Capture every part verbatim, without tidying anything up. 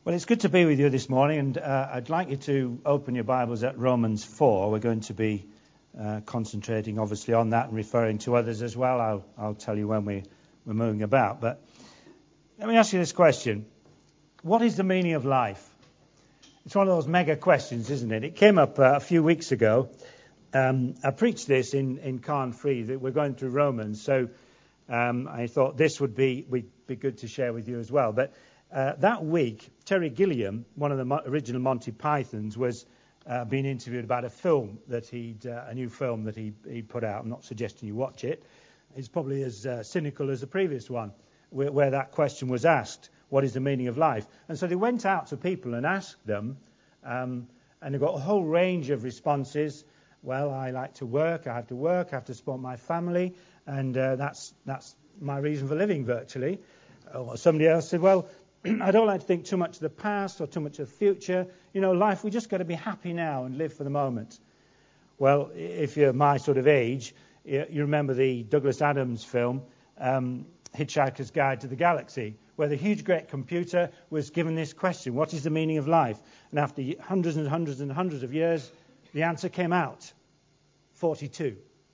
Well, it's good to be with you this morning, and uh, I'd like you to open your Bibles at Romans four. We're going to be uh, concentrating, obviously, on that and referring to others as well. I'll, I'll tell you when we, we're moving about. But let me ask you this question. What is the meaning of life? It's one of those mega questions, isn't it? It came up uh, a few weeks ago. Um, I preached this in, in Carn Free, that we're going through Romans, so um, I thought this would be, would be good to share with you as well. But Uh, that week, Terry Gilliam, one of the mo- original Monty Pythons, was uh, being interviewed about a film that he'd, uh, a new film that he he put out. I'm not suggesting you watch it. It's probably as uh, cynical as the previous one, where, where that question was asked: "What is the meaning of life?" And so they went out to people and asked them, um, and they got a whole range of responses. Well, I like to work. I have to work. I have to support my family, and uh, that's that's my reason for living, virtually. Or somebody else said, well, I don't like to think too much of the past or too much of the future. You know, life, we just got to be happy now and live for the moment. Well, if you're my sort of age, you remember the Douglas Adams film, um, Hitchhiker's Guide to the Galaxy, where the huge great computer was given this question: what is the meaning of life? And after hundreds and hundreds and hundreds of years, the answer came out: forty-two.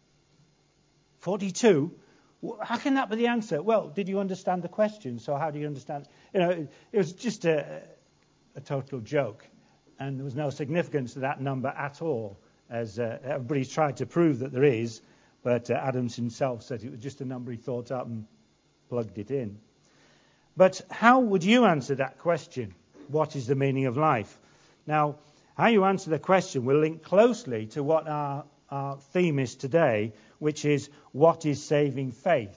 forty-two? How can that be the answer? Well, did you understand the question? So how do you understand? You know, it, it was just a, a total joke, and there was no significance to that number at all, as uh, everybody's tried to prove that there is, but uh, Adams himself said it was just a number he thought up and plugged it in. But how would you answer that question? What is the meaning of life? Now, how you answer the question will link closely to what our, our theme is today, which is, what is saving faith?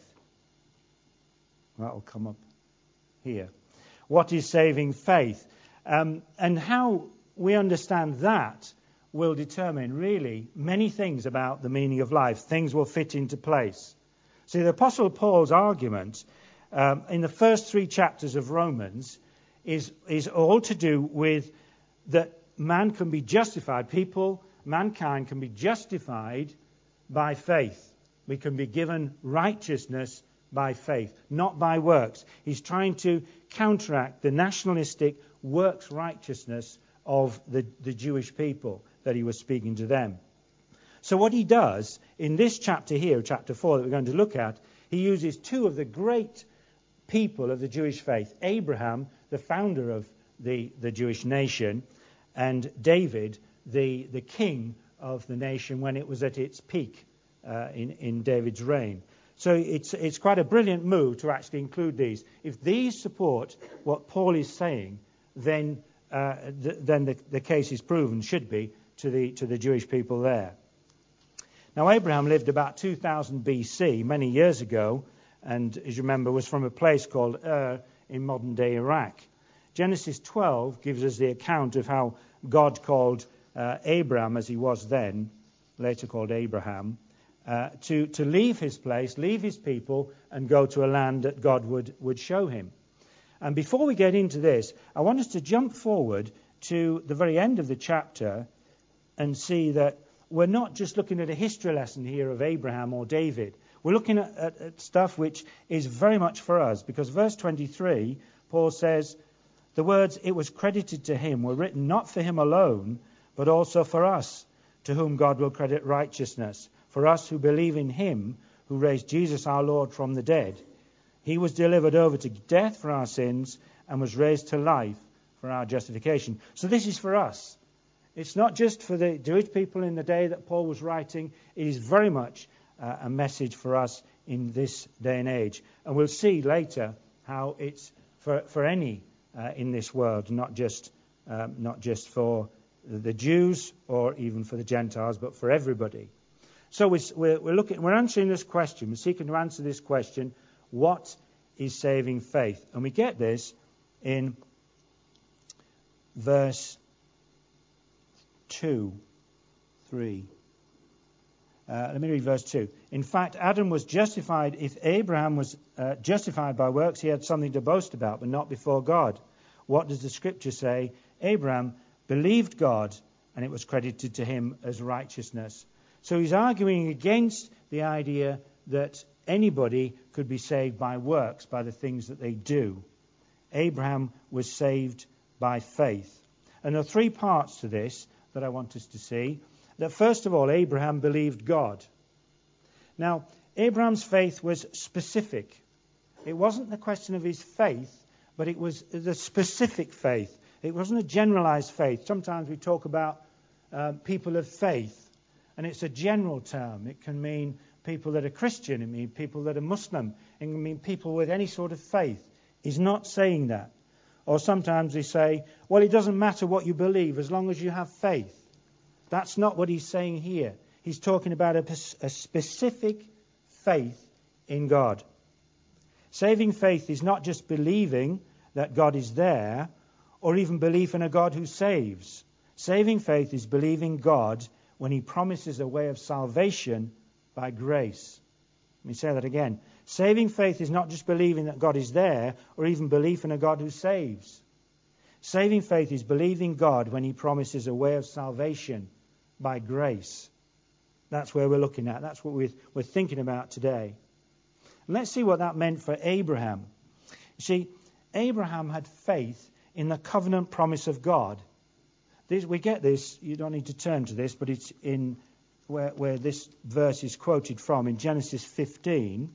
That will come up here. What is saving faith? Um, and how we understand that will determine, really, many things about the meaning of life. Things will fit into place. See, the Apostle Paul's argument um, in the first three chapters of Romans is, is all to do with that man can be justified, people, mankind can be justified by faith. We can be given righteousness by faith, not by works. He's trying to counteract the nationalistic works righteousness of the, the Jewish people that he was speaking to them. So what he does in this chapter here, chapter four, that we're going to look at, he uses two of the great people of the Jewish faith: Abraham, the founder of the, the Jewish nation, and David, the, the king of the nation when it was at its peak uh, in, in David's reign. So it's it's quite a brilliant move to actually include these. If these support what Paul is saying, then uh, th- then the, the case is proven, should be, to the to the Jewish people there. Now, Abraham lived about two thousand B C, many years ago, and as you remember, was from a place called Ur in modern-day Iraq. Genesis twelve gives us the account of how God called uh, Abraham, as he was then, later called Abraham, Uh, to, to leave his place, leave his people, and go to a land that God would, would show him. And before we get into this, I want us to jump forward to the very end of the chapter and see that we're not just looking at a history lesson here of Abraham or David. We're looking at, at, at stuff which is very much for us, because verse twenty-three, Paul says, the words, "it was credited to him," were written not for him alone, but also for us, to whom God will credit righteousness. For us who believe in him who raised Jesus our Lord from the dead. He was delivered over to death for our sins and was raised to life for our justification. So this is for us. It's not just for the Jewish people in the day that Paul was writing. It is very much uh, a message for us in this day and age. And we'll see later how it's for, for any uh, in this world, not just um, not just for the Jews or even for the Gentiles, but for everybody. So we're, we're looking, we're answering this question. We're seeking to answer this question: what is saving faith? And we get this in verse two, three. Uh, let me read verse two. In fact, Adam was justified. If Abraham was uh, justified by works, he had something to boast about, but not before God. What does the Scripture say? Abraham believed God, and it was credited to him as righteousness. So he's arguing against the idea that anybody could be saved by works, by the things that they do. Abraham was saved by faith. And there are three parts to this that I want us to see. That first of all, Abraham believed God. Now, Abraham's faith was specific. It wasn't the question of his faith, but it was the specific faith. It wasn't a generalized faith. Sometimes we talk about uh, people of faith, and it's a general term. It can mean people that are Christian. It can mean people that are Muslim. It can mean people with any sort of faith. He's not saying that. Or sometimes we say, well, it doesn't matter what you believe as long as you have faith. That's not what he's saying here. He's talking about a, a specific faith in God. Saving faith is not just believing that God is there, or even belief in a God who saves. Saving faith is believing God when he promises a way of salvation by grace. Let me say that again. Saving faith is not just believing that God is there, or even belief in a God who saves. Saving faith is believing God when he promises a way of salvation by grace. That's where we're looking at. That's what we're, we're thinking about today. And let's see what that meant for Abraham. You see, Abraham had faith in the covenant promise of God. This, we get this, you don't need to turn to this, but it's in where, where this verse is quoted from, in Genesis fifteen,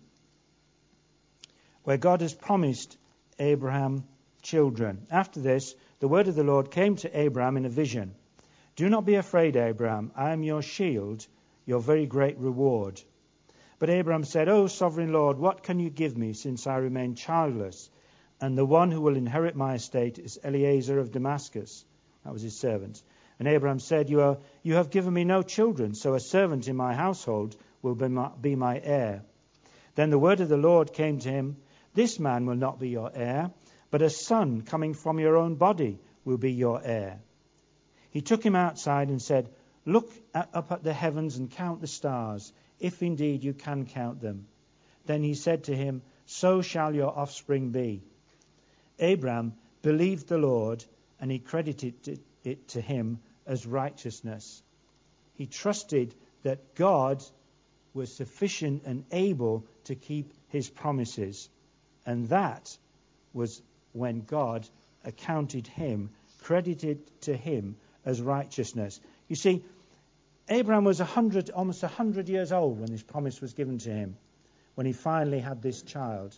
where God has promised Abraham children. After this, the word of the Lord came to Abraham in a vision. Do not be afraid, Abraham. I am your shield, your very great reward. But Abraham said, O sovereign Lord, what can you give me since I remain childless? And the one who will inherit my estate is Eliezer of Damascus. That was his servant. And Abraham said, You are, you have given me no children, so a servant in my household will be my, be my heir. Then the word of the Lord came to him, This man will not be your heir, but a son coming from your own body will be your heir. He took him outside and said, Look at, up at the heavens and count the stars, if indeed you can count them. Then he said to him, So shall your offspring be. Abraham believed the Lord, and he credited it to him as righteousness. He trusted that God was sufficient and able to keep his promises. And that was when God accounted him, credited to him as righteousness. You see, Abraham was a hundred, almost a hundred years old when this promise was given to him, when he finally had this child.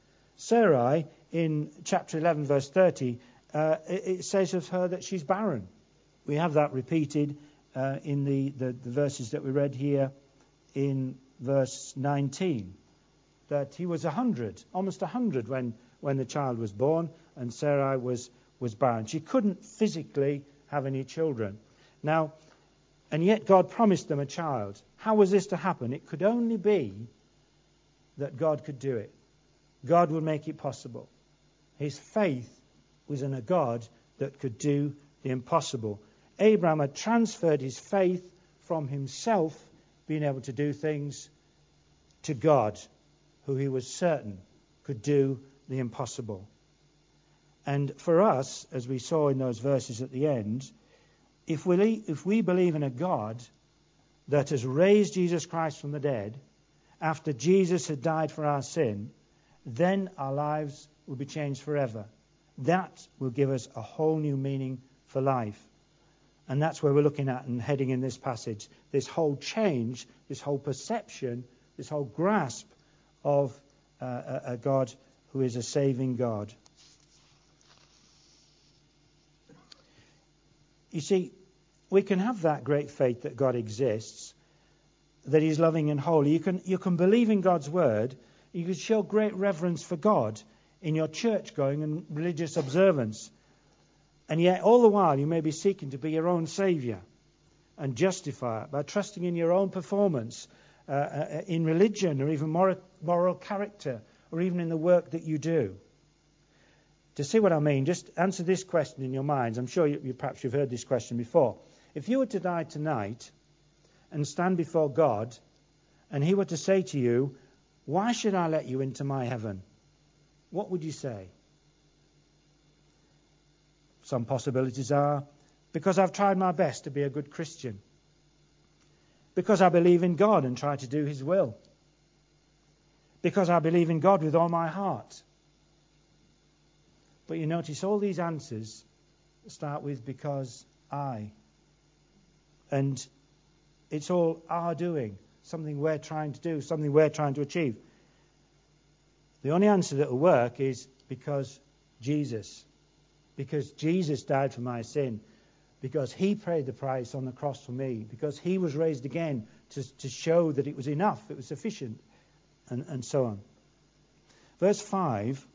Sarai, in chapter eleven, verse thirty, uh, it, it says of her that she's barren. We have that repeated uh, in the, the, the verses that we read here in verse nineteen, that he was a hundred, almost a hundred when, when the child was born, and Sarai was, was barren. She couldn't physically have any children. Now, and yet God promised them a child. How was this to happen? It could only be that God could do it. God would make it possible. His faith was in a God that could do the impossible. Abraham had transferred his faith from himself being able to do things to God, who he was certain could do the impossible. And for us, as we saw in those verses at the end, if we, if we believe in a God that has raised Jesus Christ from the dead, after Jesus had died for our sin, then our lives will be changed forever. That will give us a whole new meaning for life. And that's where we're looking at and heading in this passage. This whole change, this whole perception, this whole grasp of uh, a, a God who is a saving God. You see, we can have that great faith that God exists, that he's loving and holy. You can, you can believe in God's word. You can show great reverence for God in your church going and religious observance. And yet all the while you may be seeking to be your own saviour and justify it by trusting in your own performance uh, uh, in religion, or even moral, moral character, or even in the work that you do. To see what I mean, just answer this question in your minds. I'm sure you, you perhaps you've heard this question before. If you were to die tonight and stand before God, and he were to say to you, why should I let you into my heaven? What would you say? Some possibilities are, because I've tried my best to be a good Christian. Because I believe in God and try to do his will. Because I believe in God with all my heart. But you notice all these answers start with because I. And it's all our doing, something we're trying to do, something we're trying to achieve. The only answer that will work is because Jesus. Because Jesus died for my sin. Because he paid the price on the cross for me. Because he was raised again to, to show that it was enough, it was sufficient, and, and so on. Verse five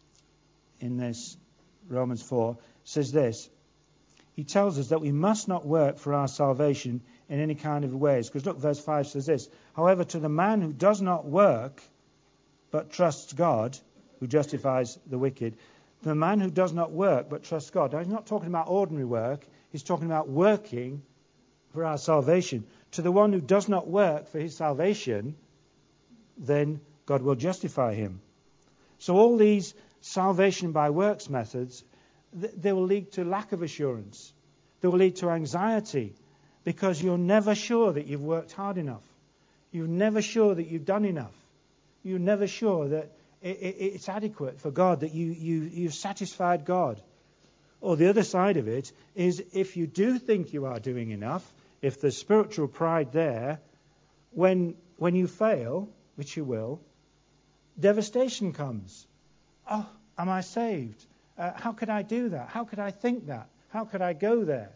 in this Romans four says this. He tells us that we must not work for our salvation in any kind of ways. Because look, verse five says this. However, to the man who does not work, but trusts God, who justifies the wicked, the man who does not work, but trusts God. Now, he's not talking about ordinary work. He's talking about working for our salvation. To the one who does not work for his salvation, then God will justify him. So all these salvation by works methods, they will lead to lack of assurance. They will lead to anxiety because you're never sure that you've worked hard enough. You're never sure that you've done enough. You're never sure that it's adequate for God, that you, you, you've satisfied God. Or the other side of it is if you do think you are doing enough, if there's spiritual pride there, when when you fail, which you will, devastation comes. Oh, am I saved? Uh, how could I do that? How could I think that? How could I go there?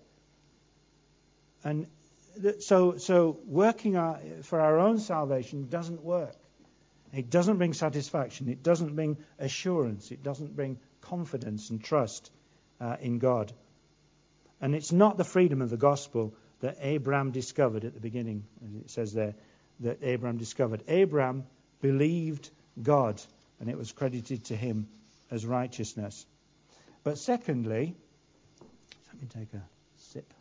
And th- so, so working our, for our own salvation doesn't work. It doesn't bring satisfaction. It doesn't bring assurance. It doesn't bring confidence and trust uh, in God. And it's not the freedom of the gospel that Abraham discovered at the beginning, as it says there, that Abraham discovered. Abraham believed God, and it was credited to him as righteousness. But secondly, let me take a sip.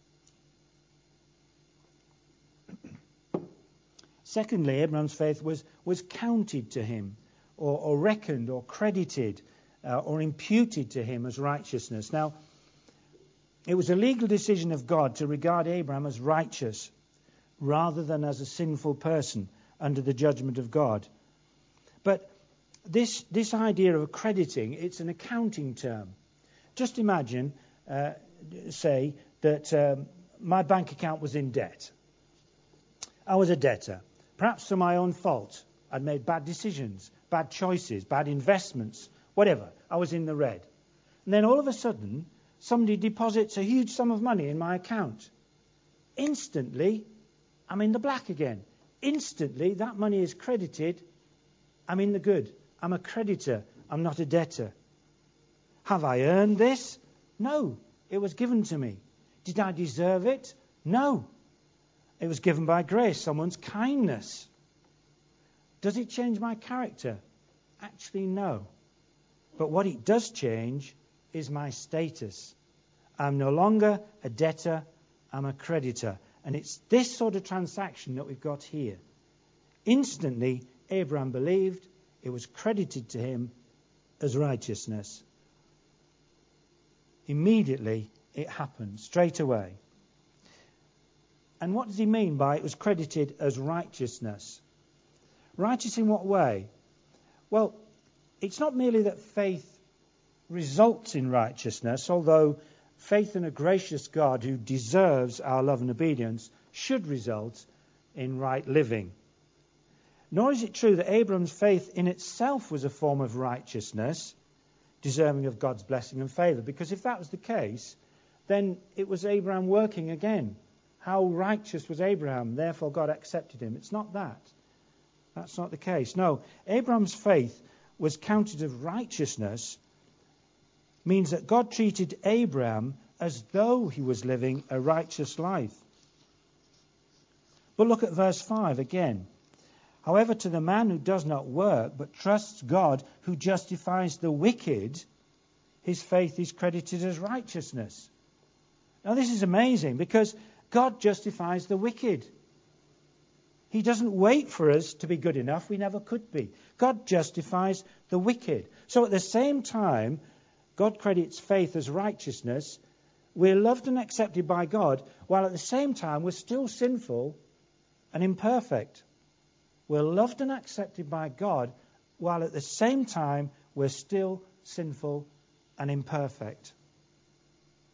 Secondly, Abraham's faith was, was counted to him, or, or reckoned, or credited, uh, or imputed to him as righteousness. Now, it was a legal decision of God to regard Abraham as righteous, rather than as a sinful person under the judgment of God. But this, this idea of crediting, it's an accounting term. Just imagine, uh, say, that um, my bank account was in debt. I was a debtor. Perhaps for my own fault. I'd made bad decisions, bad choices, bad investments, whatever. I was in the red. And then all of a sudden, somebody deposits a huge sum of money in my account. Instantly, I'm in the black again. Instantly, that money is credited. I'm in the good. I'm a creditor. I'm not a debtor. Have I earned this? No. It was given to me. Did I deserve it? No. It was given by grace, someone's kindness. Does it change my character? Actually, no. But what it does change is my status. I'm no longer a debtor, I'm a creditor. And it's this sort of transaction that we've got here. Instantly, Abraham believed, it was credited to him as righteousness. Immediately, it happened, straight away. And what does he mean by it was credited as righteousness? Righteous in what way? Well, it's not merely that faith results in righteousness, although faith in a gracious God who deserves our love and obedience should result in right living. Nor is it true that Abraham's faith in itself was a form of righteousness, deserving of God's blessing and favour, because if that was the case, then it was Abraham working again. How righteous was Abraham, therefore God accepted him. It's not that. That's not the case. No, Abraham's faith was counted as righteousness, means that God treated Abraham as though he was living a righteous life. But look at verse five again. However, to the man who does not work, but trusts God, who justifies the wicked, his faith is credited as righteousness. Now this is amazing, because God justifies the wicked. He doesn't wait for us to be good enough. We never could be. God justifies the wicked. So at the same time, God credits faith as righteousness. We're loved and accepted by God, while at the same time we're still sinful and imperfect. We're loved and accepted by God, while at the same time we're still sinful and imperfect.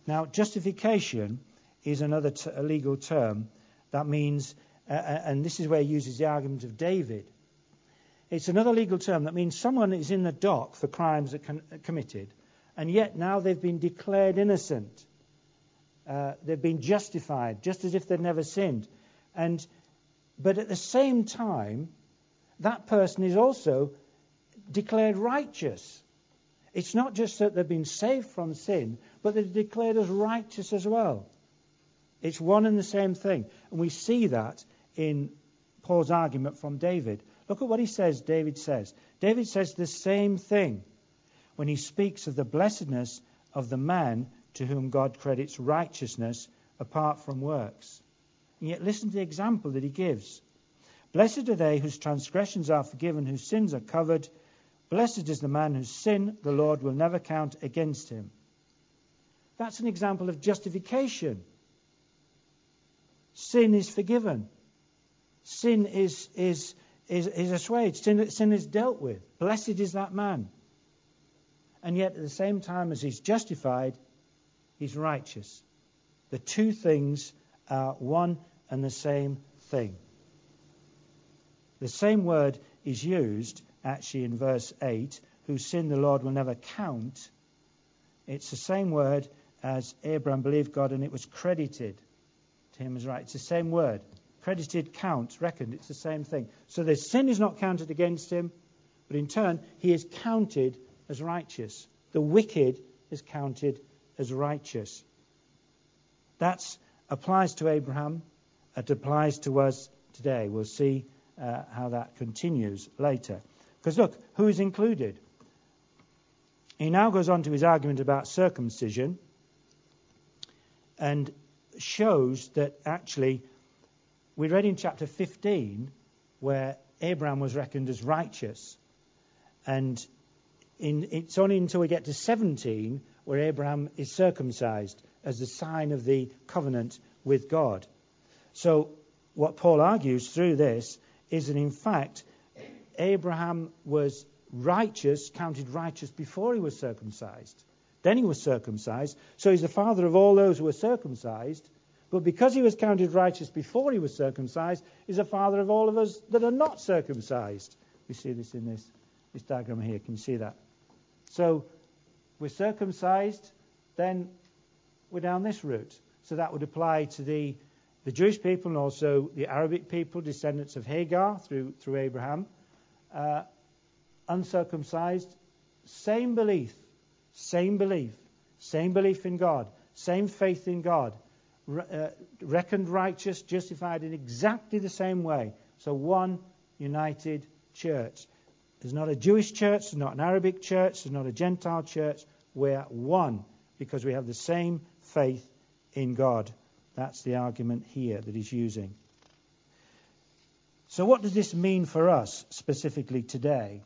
Now, justification is another t- a legal term that means, uh, and this is where he uses the argument of David. It's another legal term that means someone is in the dock for crimes that con- committed, and yet now they've been declared innocent. Uh, they've been justified, just as if they'd never sinned. And but at the same time, that person is also declared righteous. It's not just that they've been saved from sin, but they're declared as righteous as well. It's one and the same thing. And we see that in Paul's argument from David. Look at what he says, David says. David says the same thing when he speaks of the blessedness of the man to whom God credits righteousness apart from works. And yet listen to the example that he gives. Blessed are they whose transgressions are forgiven, whose sins are covered. Blessed is the man whose sin the Lord will never count against him. That's an example of justification. Sin is forgiven. Sin is is is, is assuaged. Sin, sin is dealt with. Blessed is that man. And yet at the same time as he's justified, he's righteous. The two things are one and the same thing. The same word is used actually in verse eight, whose sin the Lord will never count. It's the same word as Abraham believed God and it was credited to him as right. It's the same word. Credited, count, reckoned. It's the same thing. So the sin is not counted against him, but in turn he is counted as righteous. The wicked is counted as righteous. That applies to Abraham. It applies to us today. We'll see uh, how that continues later. Because look, who is included? He now goes on to his argument about circumcision and shows that actually, we read in chapter fifteen where Abraham was reckoned as righteous. And in, it's only until we get to seventeen where Abraham is circumcised as a sign of the covenant with God. So what Paul argues through this is that in fact Abraham was righteous, counted righteous before he was circumcised. Then he was circumcised. So he's the father of all those who were circumcised. But because he was counted righteous before he was circumcised, he's the father of all of us that are not circumcised. We see this in this, this diagram here. Can you see that? So we're circumcised, then we're down this route. So that would apply to the, the Jewish people and also the Arabic people, descendants of Hagar through, through Abraham. Uh, uncircumcised, same belief, same belief, same belief in God, same faith in God, re- uh, reckoned righteous, justified in exactly the same way. So one united church. There's not a Jewish church, there's not an Arabic church, there's not a Gentile church. We're one because we have the same faith in God. That's the argument here that he's using. So what does this mean for us specifically today?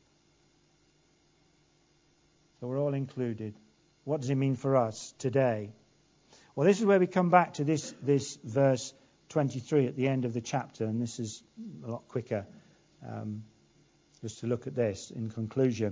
So we're all included. What does it mean for us today? Well, this is where we come back to this, this verse twenty-three at the end of the chapter, and this is a lot quicker. Um, just to look at this in conclusion.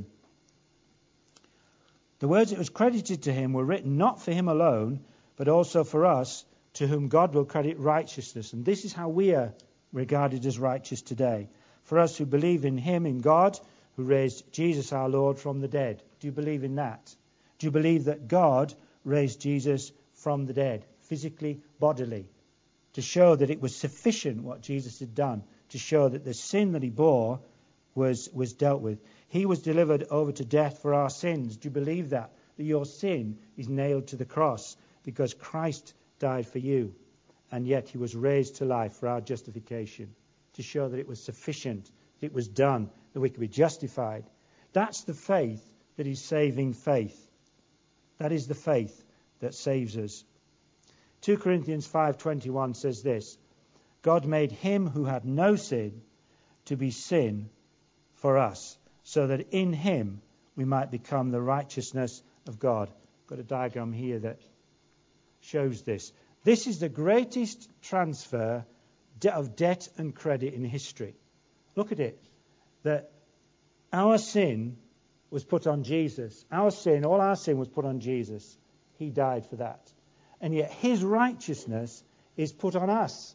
The words that was credited to him were written not for him alone, but also for us, to whom God will credit righteousness. And this is how we are regarded as righteous today. For us who believe in him, in God, who raised Jesus our Lord from the dead. Do you believe in that? Do you believe that God raised Jesus from the dead, physically, bodily, to show that it was sufficient what Jesus had done, to show that the sin that he bore was, was dealt with? He was delivered over to death for our sins. Do you believe that? That your sin is nailed to the cross because Christ died for you, and yet he was raised to life for our justification, to show that it was sufficient, that it was done, that we could be justified. That's the faith that is saving faith. That is the faith that saves us. Second Corinthians five twenty-one says this: God made him who had no sin to be sin for us, so that in him we might become the righteousness of God. I've got a diagram here that shows this. This is the greatest transfer of debt and credit in history. Look at it. That our sin was put on Jesus. Our sin, all our sin was put on Jesus. he died for that. And yet his righteousness is put on us.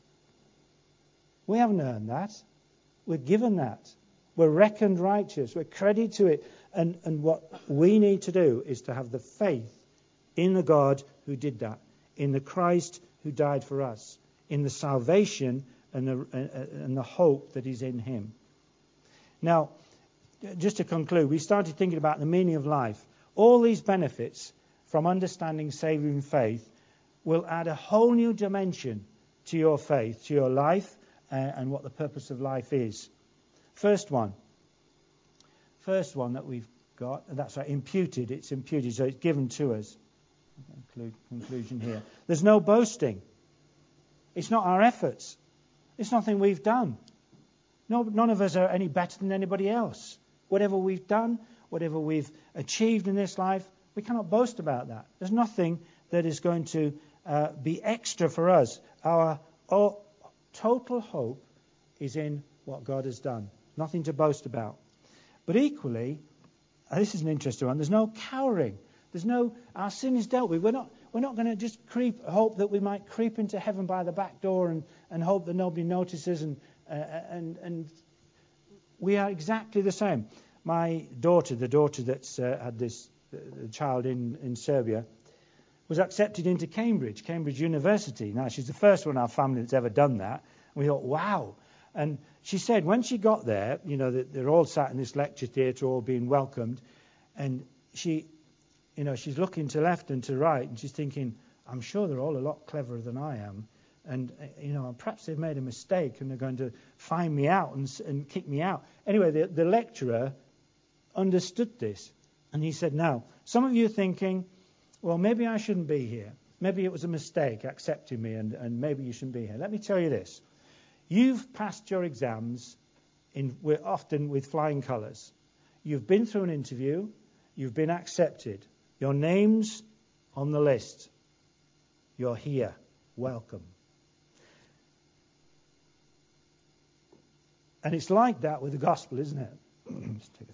We haven't earned that. We're given that. We're reckoned righteous. We're credited to it. And, and what we need to do is to have the faith in the God who did that, in the Christ who died for us, in the salvation and the, uh, and the hope that is in him. Now, just to conclude, we started thinking about the meaning of life. All these benefits from understanding saving faith will add a whole new dimension to your faith, to your life, uh, and what the purpose of life is. First one. First one that we've got, that's right, imputed. It's imputed, so it's given to us. Conclude, conclusion here. There's no boasting. It's not our efforts. It's nothing we've done. No, none of us are any better than anybody else. Whatever we've done, whatever we've achieved in this life, we cannot boast about that. There's nothing that is going to uh, be extra for us. Our, our total hope is in what God has done. Nothing to boast about. But equally, this is an interesting one, there's no cowering. There's no, our sin is dealt with. We're not, we're not going to just creep, hope that we might creep into heaven by the back door and, and hope that nobody notices. And, uh, and, and we are exactly the same. My daughter, the daughter that's uh, had this uh, child in, in Serbia, was accepted into Cambridge, Cambridge University. Now, she's the first one in our family that's ever done that. And we thought, wow. And she said when she got there, you know, they're all sat in this lecture theatre, all being welcomed. And she... You know, she's looking to left and to right, and she's thinking, I'm sure they're all a lot cleverer than I am. And, you know, perhaps they've made a mistake and they're going to find me out and, and kick me out. Anyway, the, the lecturer understood this. And he said, now, some of you are thinking, well, maybe I shouldn't be here. Maybe it was a mistake accepting me, and, and maybe you shouldn't be here. Let me tell you this. You've passed your exams in, often with flying colours. You've been through an interview. You've been accepted. Your name's on the list. You're here. Welcome. And it's like that with the gospel, isn't it? Let's take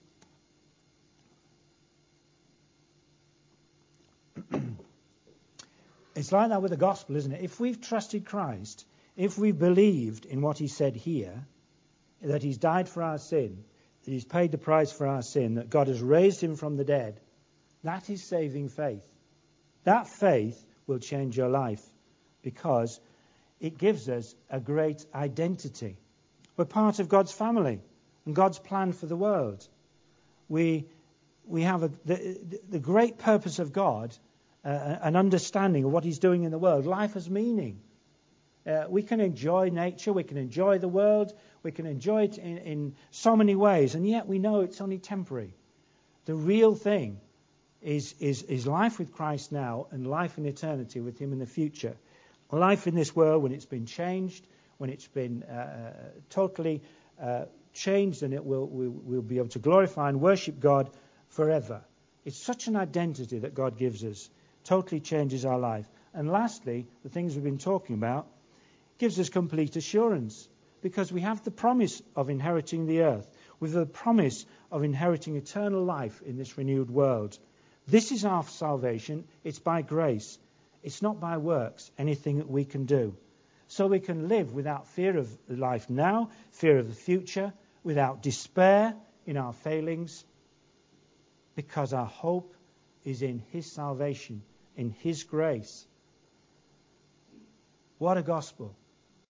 a seat. It's like that with the gospel, isn't it? If we've trusted Christ, if we've believed in what he said here, that he's died for our sin, that he's paid the price for our sin, that God has raised him from the dead, that is saving faith. That faith will change your life because it gives us a great identity. We're part of God's family and God's plan for the world. We we have a, the, the great purpose of God, uh, an understanding of what he's doing in the world. Life has meaning. Uh, we can enjoy nature, we can enjoy the world, we can enjoy it in, in so many ways, and yet we know it's only temporary. The real thing is, is, is life with Christ now and life in eternity with him in the future. Life in this world when it's been changed, when it's been uh, totally uh, changed, and it will we'll, we'll be able to glorify and worship God forever. It's such an identity that God gives us. Totally changes our life. And lastly, the things we've been talking about, gives us complete assurance because we have the promise of inheriting the earth, with the promise of inheriting eternal life in this renewed world. This is our salvation. It's by grace. It's not by works, anything that we can do. So we can live without fear of life now, fear of the future, without despair in our failings, because our hope is in his salvation, in his grace. What a gospel.